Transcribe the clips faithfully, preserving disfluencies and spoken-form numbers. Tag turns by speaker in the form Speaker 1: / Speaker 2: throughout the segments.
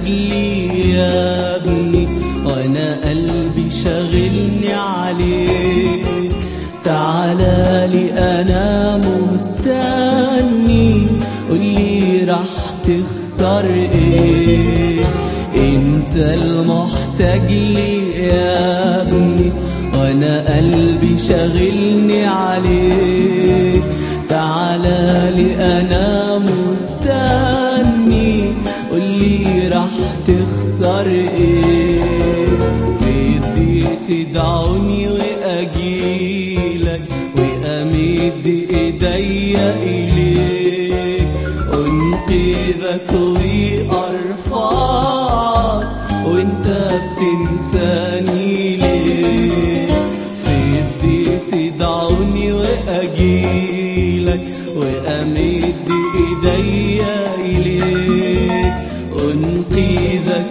Speaker 1: لي يا ابني، وانا قلبي شاغلني عليك. تعالى لي انا مستني، قولي راح تخسر ايه؟ انت المحتاج لي يا ابني، وانا قلبي شاغلني عليك. تعالى لي انا مستني، قولي راح تخسر ايه؟ بدي تدعوني واجيلك، وامد ايديا اليك، انقذك وارفعك، وانت بتنساني ليه؟ بدي تدعوني واجيلك، وامد ايديا اليك، انقذك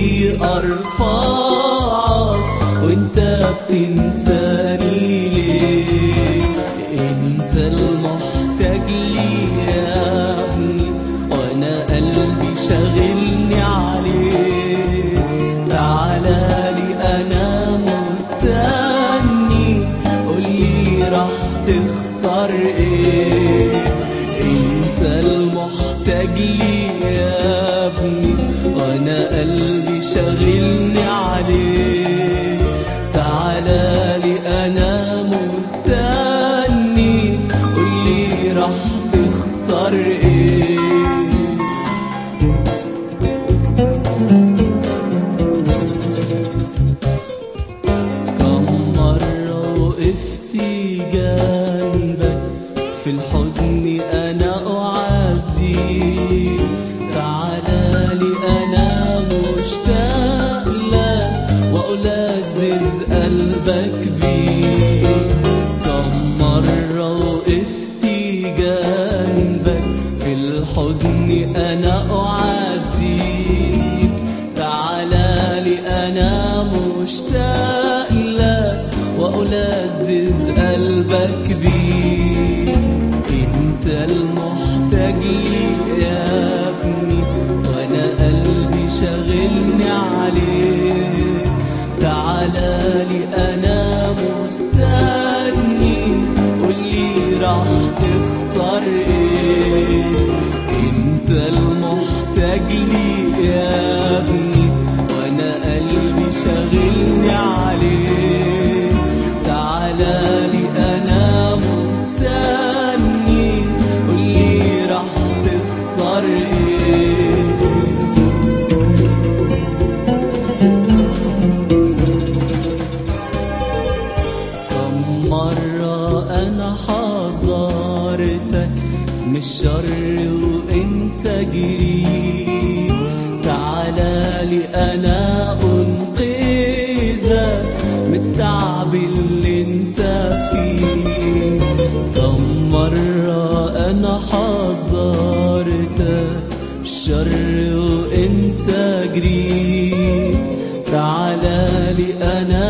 Speaker 1: وارفعك، وانت بتنساني ليه؟ انت المحتاج لي يا ابني، وانا قلبي شاغلني عليك. تعالى لي انا مستني، قولي راح تخسر ايه؟ انت المحتاج لي يا ابني، وانا قلبي شاغلني عليك. تعالى لي انا مستني، قولي راح تخسر ايه؟ كم مرة وقفت جنبك في الحزن انا اعزيك. تعالى لي انا مشتاق لك، والذذ قلبك بيك. كم مرة وقفت جنبك في الحزن انا اعزيك. تعالى لي انا مشتاق لك، والذذ قلبك بيك. انت المحتاج لي يا ابني، وانا قلبي شاغلني عليك. تعالى لي انا مستني، قولي راح تخسر ايه؟ انت المحتاج لي يا ابني، وانا قلبي شاغلني عليك. تعالى لي انا مستني، قولي راح تخسر ايه؟ كم مرة انا حذرتك من الشر وانت جريت. تعالى لي انا انقذك من التعب اللي انت فيه. كم مرة انا حذرتك الشر وانت جريت. تعالى لي انا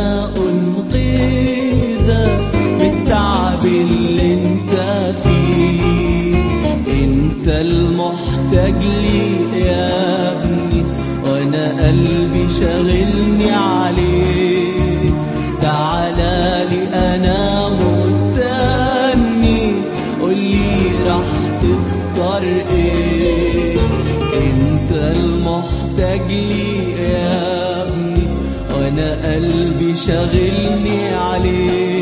Speaker 1: انقذك من التعب اللي انت فيه. انت المحتاج لي يا ابني، وانا قلبي شاغلني عليك. تعالى لي انا مستني، قولي راح تخسر ايه؟ انت المحتاج لي يا ابني، وانا قلبي شاغلني عليك.